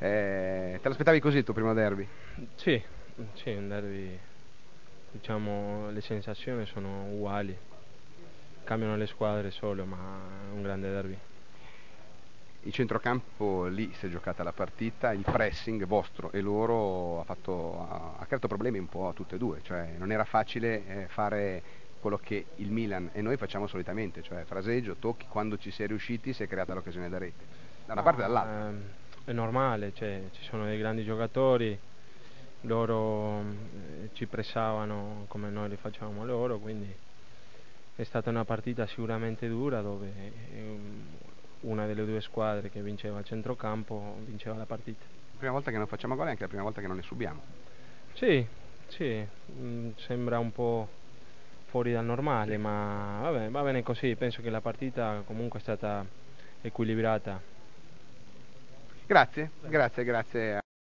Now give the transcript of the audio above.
Te l'aspettavi così il tuo primo derby? Sì, sì, un derby, diciamo, le sensazioni sono uguali, cambiano le squadre solo, ma è un grande derby. Il centrocampo lì si è giocata la partita, il pressing vostro e loro ha creato problemi un po' a tutte e due, cioè non era facile fare quello che il Milan e noi facciamo solitamente, cioè fraseggio, tocchi, quando ci si è riusciti si è creata l'occasione da rete, da una parte e dall'altra. Ma è normale, cioè, ci sono dei grandi giocatori, loro ci pressavano come noi li facevamo a loro, quindi è stata una partita sicuramente dura dove una delle due squadre che vinceva il centrocampo vinceva la partita. La prima volta che non facciamo gol è anche la prima volta che non ne subiamo. Sì, sì, sembra un po' fuori dal normale, ma vabbè, va bene così, penso che la partita comunque è stata equilibrata. Grazie, grazie, grazie.